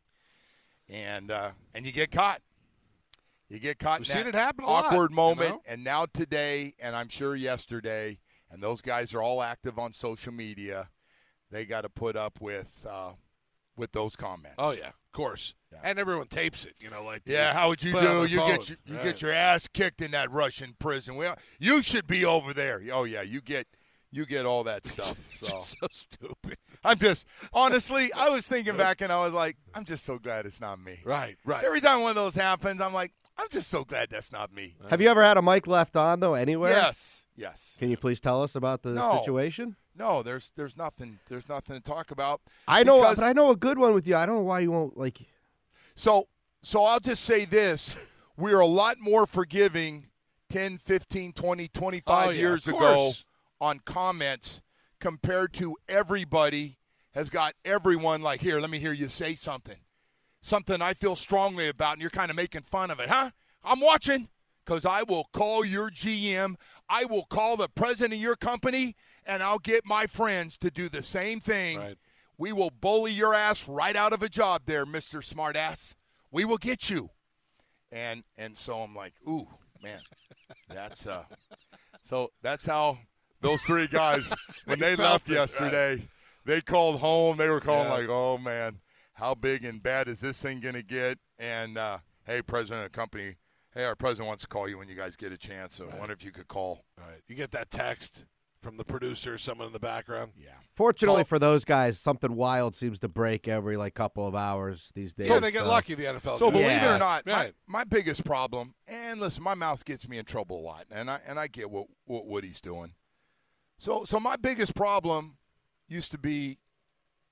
And uh, and you get caught. You get caught We've in seen that it happen a lot, awkward you moment. know? And now today, and I'm sure yesterday, and those guys are all active on social media, they got to put up with uh, with those comments. Oh, yeah, of course. And everyone tapes it, you know, like Yeah, how would you put it on do? their You phone. get your, you Right. get your ass kicked in that Russian prison. Well, you should be over there. Oh yeah, you get you get all that stuff. So so stupid. I'm just honestly, I was thinking back and I was like, I'm just so glad it's not me. Right, right. Every time one of those happens, I'm like, I'm just so glad that's not me. Have you ever had a mic left on, though, anywhere? Yes, yes. Can you please tell us about the No. situation? No, there's there's nothing there's nothing to talk about. I know, because- but I know a good one with you. I don't know why you won't, like... So so I'll just say this. We're a lot more forgiving ten, fifteen, twenty, twenty-five Oh, yeah, years of ago course. on comments compared to everybody has got everyone like, here, let me hear you say something. Something I feel strongly about, and you're kind of making fun of it. Huh? I'm watching, because I will call your G M. I will call the president of your company, and I'll get my friends to do the same thing. Right. We will bully your ass right out of a job there, Mister Smartass. We will get you. And and so I'm like, ooh, man, that's uh. So that's how those three guys, when they, They left felt it, yesterday, they called home. They were calling Yeah. like, oh, man, how big and bad is this thing going to get? And, uh, hey, president of the company, hey, our president wants to call you when you guys get a chance. So I wonder if you could call. Right. You get that text from the producer, someone in the background. Yeah. Fortunately So- for those guys, something wild seems to break every, like, couple of hours these days. So they get lucky, the N F L. So does. believe it Yeah. or not, Right. my, my biggest problem, and listen, my mouth gets me in trouble a lot, and I and I get what what Woody's doing. So so my biggest problem used to be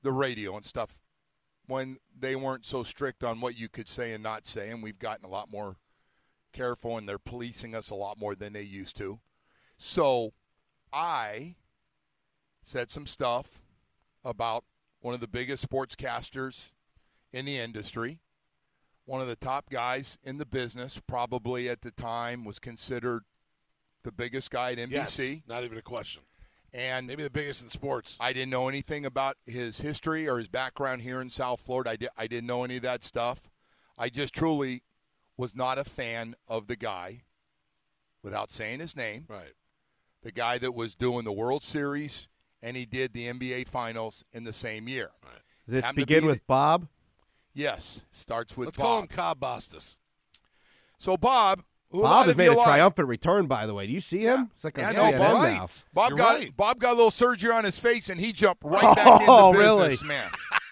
the radio and stuff when they weren't so strict on what you could say and not say, and we've gotten a lot more careful, and they're policing us a lot more than they used to. So I said some stuff about one of the biggest sportscasters in the industry, one of the top guys in the business, probably at the time was considered the biggest guy at N B C. Yes, not even a question. And maybe the biggest in sports. I didn't know anything about his history or his background here in South Florida. I, di- I didn't know any of that stuff. I just truly was not a fan of the guy, without saying his name. Right. The guy that was doing the World Series, and he did the N B A Finals in the same year. Right. Does it begin with Bob? Yes. Starts with Let's Bob. call him Cobb Bastos. So Bob... Bob has made a triumphant return, by the way. Do you see him? It's like yeah, on no, C N N Bob, now. Bob You're got right. Bob got a little surgery on his face, and he jumped right back Oh, into really? business, man.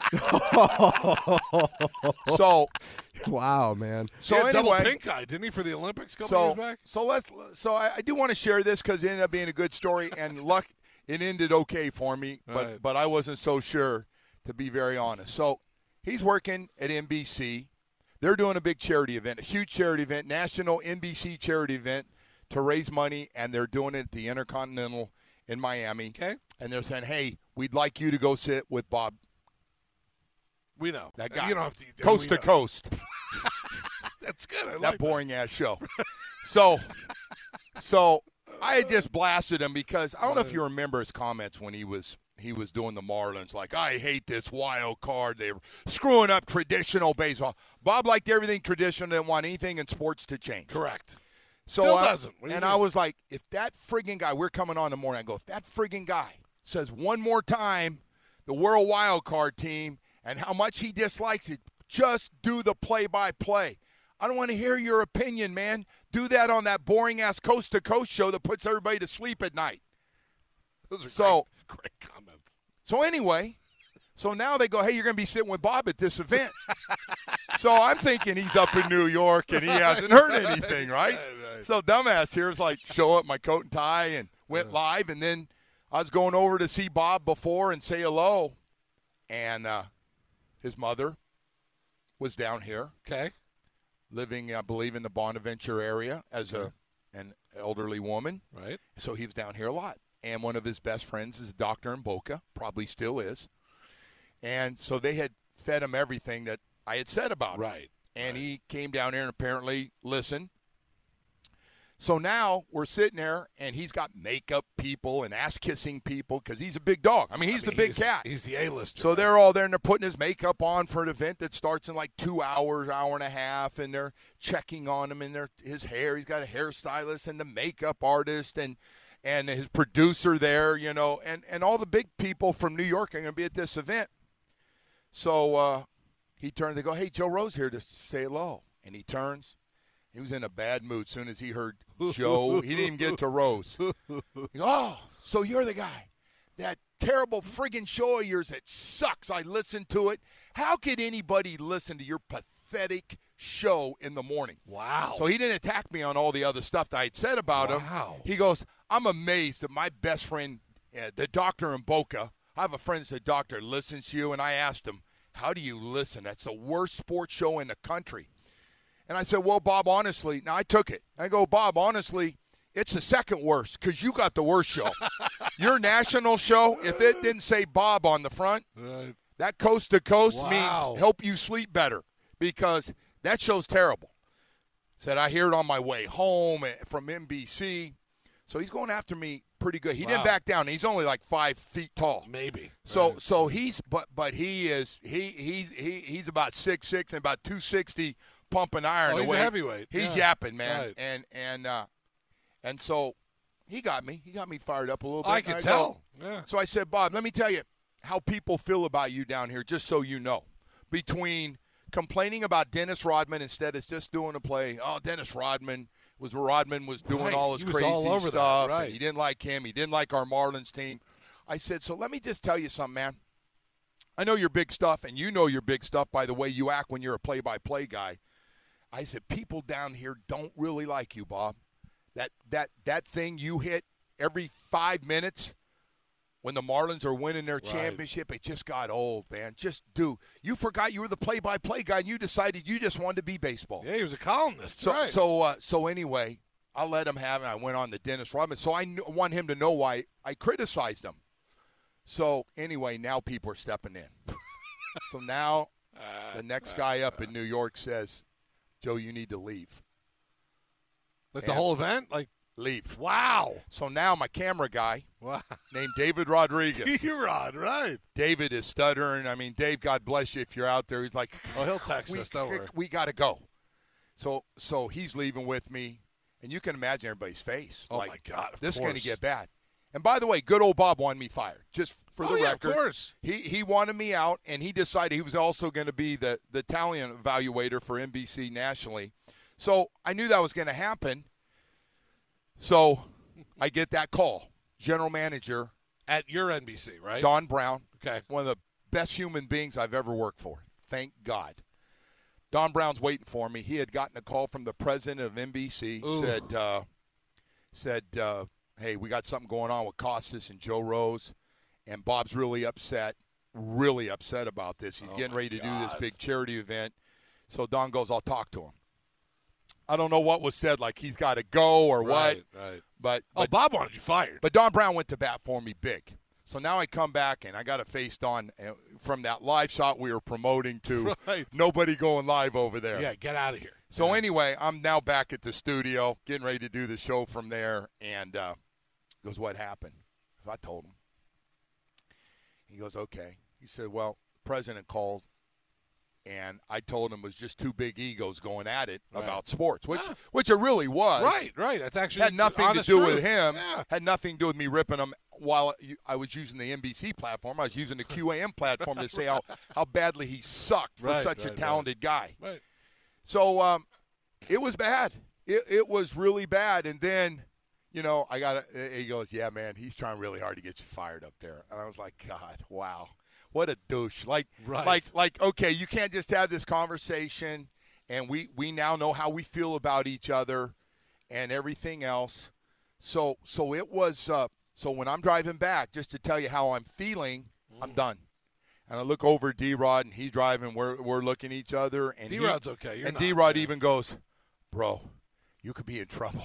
So, wow, man. So he had anyway, double pink eye, didn't he, for the Olympics a couple so years back? so let's so I, I do want to share this because it ended up being a good story, and luck it ended okay for me, but Right. but I wasn't so sure, to be very honest. So he's working at N B C. They're doing a big charity event, a huge charity event, national N B C charity event to raise money, and they're doing it at the Intercontinental in Miami. Okay. And they're saying, hey, we'd like you to go sit with Bob. We know. That guy. You don't have to. Coast we to know. coast. That's good. I that like boring ass show. So, so I had just blasted him because I don't know if you remember his comments when he was he was doing the Marlins. Like, I hate this wild card. They're screwing up traditional baseball. Bob liked everything traditional. Didn't want anything in sports to change. Correct. So Still I- doesn't. What do you and do? I was like, if that friggin' guy, we're coming on in the morning. I go, if that friggin' guy says one more time, the World Wild Card team and how much he dislikes it, just do the play-by-play. I don't want to hear your opinion, man. Do that on that boring-ass coast-to-coast show that puts everybody to sleep at night. Those are So, great, great comments. so anyway, so now they go, hey, you're going to be sitting with Bob at this event. So I'm thinking he's up in New York and he hasn't heard anything, right? So dumbass here is like, show up my coat and tie and went live. And then I was going over to see Bob before and say hello. And uh, his mother was down here. Okay. Living, I believe, in the Bonaventure area as a an elderly woman. Right. So he was down here a lot. And one of his best friends is a doctor in Boca, probably still is. And so they had fed him everything that I had said about him. Right. And he came down here and apparently listened. So now we're sitting there, and he's got makeup people and ass-kissing people because he's a big dog. I mean, he's I mean, the big he's, cat. He's the A-lister. So they're all there, and they're putting his makeup on for an event that starts in like two hours, hour and a half, and they're checking on him and their his hair. He's got a hairstylist and the makeup artist and and his producer there, you know, and, and all the big people from New York are going to be at this event. So uh, he turned to go, hey, Joe Rose here to say hello. And he turns. He was in a bad mood as soon as he heard Joe. He didn't even get to Rose. He goes, oh, so you're the guy. That terrible friggin' show of yours that sucks. I listened to it. How could anybody listen to your pathetic show in the morning? Wow. So he didn't attack me on all the other stuff that I had said about Wow. him. He goes, I'm amazed that my best friend, uh, the doctor in Boca, I have a friend that's a doctor, listens to you, and I asked him, how do you listen? That's the worst sports show in the country. And I said, well, Bob, honestly, now I took it. I go, Bob, honestly, it's the second worst because you got the worst show. Your national show, if it didn't say Bob on the front, Right. that coast to coast Wow. means help you sleep better because that show's terrible. Said, I hear it on my way home from N B C. So he's going after me pretty good. He Wow. didn't back down. He's only like five feet tall. Maybe. So Right. so he's but but he is he he's he he's about six six and about two sixty pumping iron. Oh, the he's a way- heavyweight. He's Yeah. yapping, man. Right. And and uh, and so he got me. He got me fired up a little bit. I And could go- tell. Yeah. So I said, Bob, let me tell you how people feel about you down here, just so you know. Between complaining about Dennis Rodman instead of just doing a play, oh, Dennis Rodman was Rodman was doing Right. all his He was crazy all over that. stuff. Right. And he didn't like him. He didn't like our Marlins team. I said, so let me just tell you something, man. I know your big stuff, and you know your big stuff by the way you act when you're a play-by-play guy. I said, people down here don't really like you, Bob. That that that thing you hit every five minutes when the Marlins are winning their Right. championship, it just got old, man. Just do. You forgot you were the play-by-play guy, and you decided you just wanted to be baseball. Yeah, he was a columnist. So, right. so, uh, so anyway, I let him have it. I went on to Dennis Rodman. So I knew, want him to know why I criticized him. So anyway, now people are stepping in. So now the next guy up in New York says, Joe, you need to leave. Like And the whole event? Like, leave. wow. So now my camera guy Wow. named David Rodriguez. D-Rod, right. David is stuttering. I mean, Dave, God bless you if you're out there. He's like, Oh, he'll text we, us, don't worry. we got to go. So so he's leaving with me, and you can imagine everybody's face. Oh, like, my God, of this is going to course. get bad. And by the way, good old Bob wanted me fired, just for the Oh, yeah, of record. course. He he wanted me out, and he decided he was also going to be the, the talent evaluator for N B C nationally. So I knew that was going to happen. So I get that call. General manager. At your N B C, right? Don Brown. Okay. One of the best human beings I've ever worked for. Thank God. Don Brown's waiting for me. He had gotten a call from the president of N B C. Ooh. Said, uh, said, uh, hey, we got something going on with Costas and Joe Rose, and Bob's really upset, really upset about this. He's Oh, getting my ready to do this God. big charity event. So Don goes, I'll talk to him. I don't know what was said, like he's got to go or what. Right, right. But, Oh, but Bob wanted you fired. but Don Brown went to bat for me big. So now I come back, and I got to face Don uh, from that live shot we were promoting to Right. nobody going live over there. Yeah, get out of here. So Yeah. anyway, I'm now back at the studio, getting ready to do the show from there, and uh, he goes, what happened? So I told him. He goes, okay. He said, well, the president called, and I told him it was just two big egos going at it Right. about sports, which Ah. which it really was. Right, right. That's actually Had nothing to honest do truth. with him. Yeah. Had nothing to do with me ripping him while I was using the N B C platform. I was using the Q A M platform to say how, how badly he sucked for Right, such right, a talented guy. Right. So um, it was bad. It, it was really bad. And then, you know, I got a, he goes, yeah, man, he's trying really hard to get you fired up there. And I was like, God, wow. What a douche. Like, Right. like, like, okay, you can't just have this conversation, and we, we now know how we feel about each other and everything else. So so it was uh, so when I'm driving back, just to tell you how I'm feeling, I'm done. And I look over at D-Rod, and he's driving. We're we're looking at each other. And he- D-Rod's okay. You're and not, D-Rod man. even goes, bro, you could be in trouble.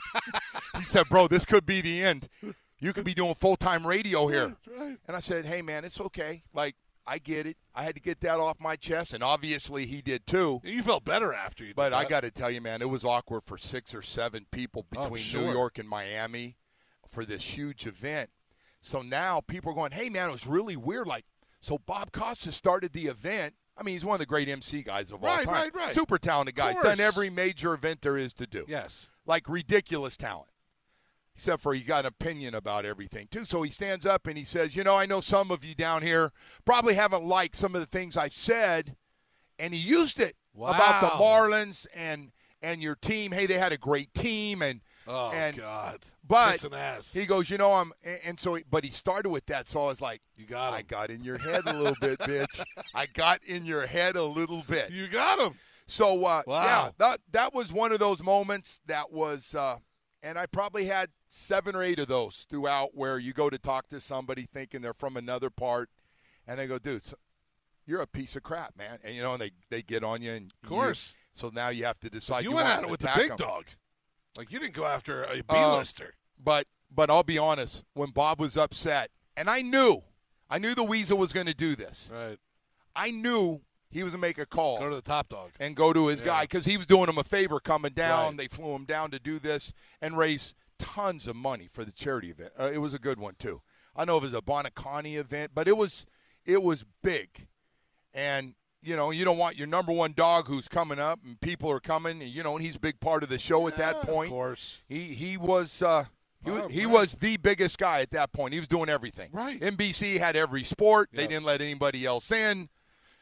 He said, bro, this could be the end. You could be doing full-time radio here. Right. And I said, hey, man, it's okay. Like, I get it. I had to get that off my chest, and obviously he did too. You felt better after you did But I that. got to tell you, man, it was awkward for six or seven people Oh, between sure. New York and Miami for this huge event. So now people are going, hey, man, it was really weird. Like, so Bob Costas started the event. I mean, he's one of the great M C guys of all Right, time. right, right. Super talented guy. He's Course. done every major event there is to do. Yes. Like, ridiculous talent. Except for he got an opinion about everything, too. So he stands up and he says, you know, I know some of you down here probably haven't liked some of the things I've said. And he used it about the Wow. Marlins and and your team. Hey, they had a great team. And, Oh, and God. But Kiss an ass. he goes, you know, I'm, and, and so, he, but he started with that. So I was like, You got I him. got in your head a little bit, bitch. I got in your head a little bit. You got him. So, uh, Wow. yeah, that, that was one of those moments that was, uh, and I probably had seven or eight of those throughout where you go to talk to somebody thinking they're from another part, and they go, dude, so you're a piece of crap, man. And, you know, and they, they get on you. And Of course. You, so now you have to decide. You, you went want at it to with the attack big 'em. dog. Like, you didn't go after a Uh, B-lister. But but I'll be honest, when Bob was upset, and I knew, I knew the Weasel was going to do this. Right. I knew he was going to make a call. Go to the top dog. And go to his Yeah. guy because he was doing him a favor coming down. Right. They flew him down to do this and raise tons of money for the charity event. Uh, it was a good one, too. I know it was a Bonacani event, but it was it was big. And, you know, you don't want your number one dog who's coming up and people are coming, and, you know, and he's a big part of the show at that Yeah, point. Of course. He he was uh, he, was, Oh, he right. was the biggest guy at that point. He was doing everything. Right. N B C had every sport. They Yep. didn't let anybody else in,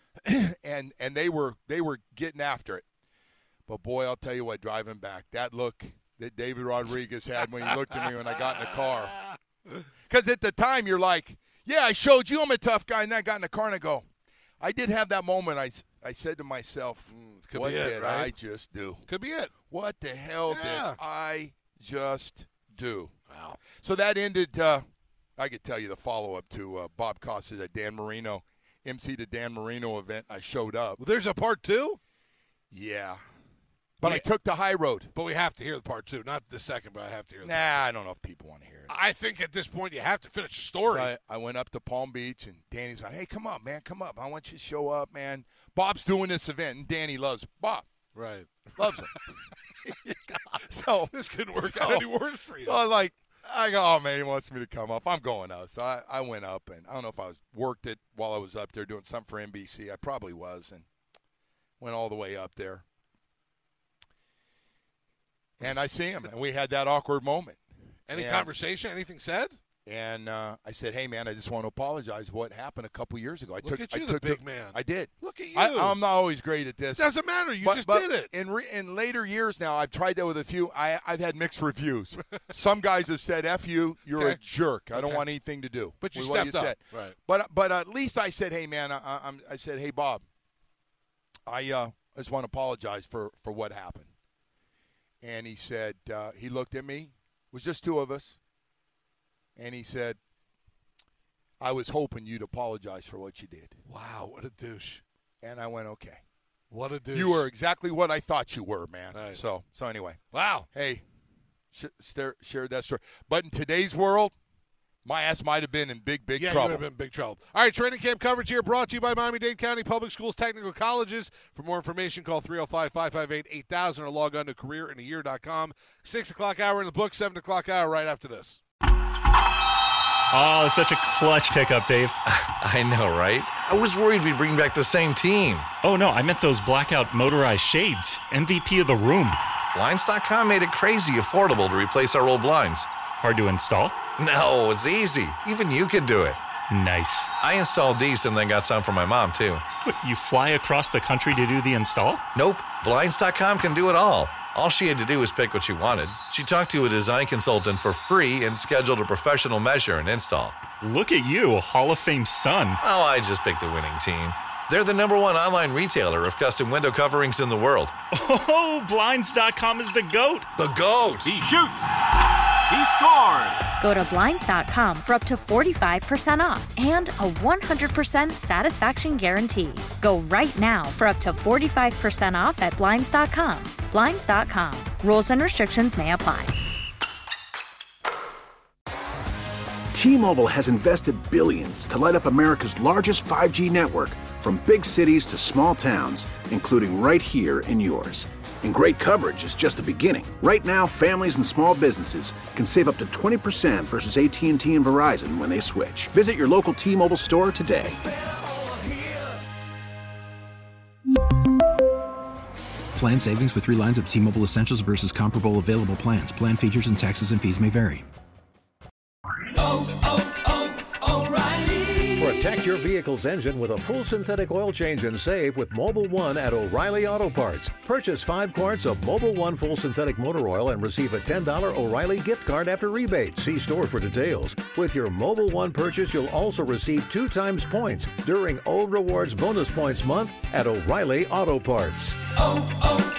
and and they were they were getting after it. But boy, I'll tell you what, driving back, that look that David Rodriguez had when he looked at me when I got in the car, because at the time you're like, yeah, I showed you I'm a tough guy, and then I got in the car and I go, I did have that moment. I I said to myself, could what be it, did right? I just do? Could be it. What the hell Yeah. did I just do? Wow. So that ended uh, I could tell you the follow-up to uh, Bob Costas at Dan Marino, M C the Dan Marino event. I showed up. Well, there's a part two? Yeah. But we, I took the high road. But we have to hear the part two. Not the second, but I have to hear the Nah, I don't know if people want to hear it. I think at this point you have to finish the story. So I, I went up to Palm Beach, and Danny's like, hey, come up, man, come up. I want you to show up, man. Bob's doing this event, and Danny loves Bob. Right. Loves him. So this couldn't work so, out any worse for you. So I was like, I go, oh, man, he wants me to come up. I'm going up. So I, I went up, and I don't know if I was worked it while I was up there doing something for N B C. I probably was, and went all the way up there. And I see him, and we had that awkward moment. Any and, conversation? Anything said? And uh, I said, hey, man, I just want to apologize for what happened a couple years ago. I Look took, at you, I the took big the, man. I did. Look at you. I, I'm not always great at this. Doesn't matter. You but, just but did it. In, re, in later years now, I've tried that with a few. I, I've had mixed reviews. Some guys have said, F you, you're okay. a jerk. I don't okay. want anything to do But you with stepped what you up. said. Right. But, but at least I said, hey, man, I, I, I said, hey, Bob, I uh, just want to apologize for, for what happened. And he said, uh, he looked at me. It was just two of us. And he said, I was hoping you'd apologize for what you did. Wow, what a douche. And I went, okay. What a douche. You were exactly what I thought you were, man. Right. So so anyway. Wow. Hey, sh- stare, shared that story. But in today's world, my ass might have been in big, big yeah, trouble. Yeah, you would have been in big trouble. All right, training camp coverage here brought to you by Miami-Dade County Public Schools Technical Colleges. For more information, call three oh five, five five eight, eight thousand or log on to career in a year dot com. six o'clock hour in the book, seven o'clock hour right after this. Oh, it's such a clutch pickup, Dave. I know, right? I was worried we'd bring back the same team. Oh, no, I meant those blackout motorized shades. M V P of the room. Blinds dot com made it crazy affordable to replace our old blinds. Hard to install? No, it's easy. Even you could do it. Nice. I installed these and then got some for my mom, too. What, you fly across the country to do the install? Nope. Blinds dot com can do it all. All she had to do was pick what she wanted. She talked to a design consultant for free and scheduled a professional measure and install. Look at you, Hall of Fame son. Oh, I just picked the winning team. They're the number one online retailer of custom window coverings in the world. Oh, Blinds dot com is the GOAT. The GOAT! He shoots! He scored! Go to Blinds dot com for up to forty-five percent off and a one hundred percent satisfaction guarantee. Go right now for up to forty-five percent off at Blinds dot com. Blinds dot com. Rules and restrictions may apply. T-Mobile has invested billions to light up America's largest five G network, from big cities to small towns, including right here in yours. And great coverage is just the beginning. Right now, families and small businesses can save up to twenty percent versus A T and T and Verizon when they switch. Visit your local T-Mobile store today. Plan savings with three lines of T-Mobile Essentials versus comparable available plans. Plan features and taxes and fees may vary. Oh, oh, oh, O'Reilly. Protect your vehicle's engine with a full synthetic oil change and save with Mobil one at O'Reilly Auto Parts. Purchase five quarts of Mobil one full synthetic motor oil and receive a ten dollars O'Reilly gift card after rebate. See store for details. With your Mobil one purchase, you'll also receive two times points during O Rewards Bonus Points Month at O'Reilly Auto Parts. Oh, oh,